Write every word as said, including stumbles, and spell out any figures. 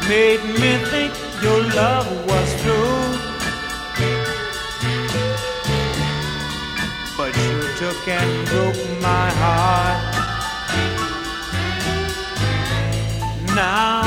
made me think your love was true. But you took and broke my heart. Now